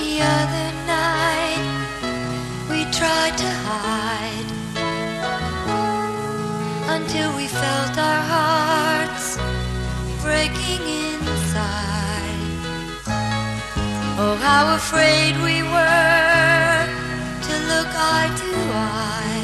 The other night we tried to hide until we felt our hearts breaking inside. Oh, how afraid we were to look eye to eye.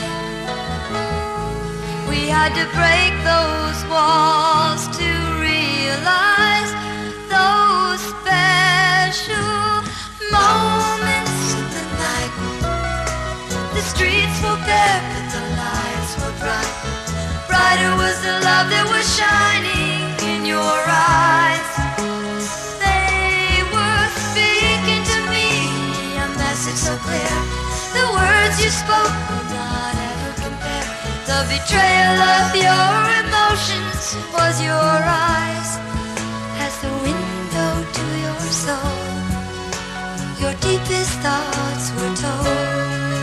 We had to break those walls to realize those special moments in the night. The streets were bare, but the lights were bright. Brighter was the love that was shining in your eyes. They were speaking to me a message so clear. The words you spoke could not ever compare. The betrayal of your emotions was your eyes as the window to your soul. Your deepest thoughts were told.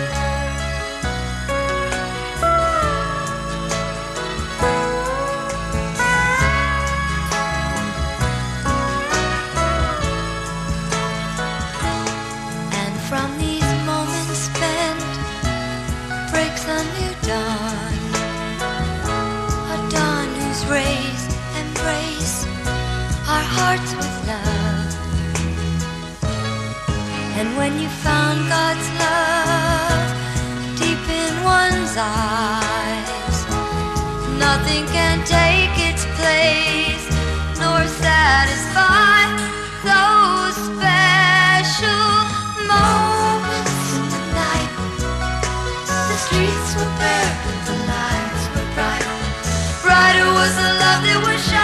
And from these moments spent breaks a new dawn, a dawn whose rays embrace our hearts with love. And when you found God's love deep in one's eyes, nothing can take its place nor satisfy those special moments in the night. The streets were bare, but the lights were bright. Brighter was the love that was shining.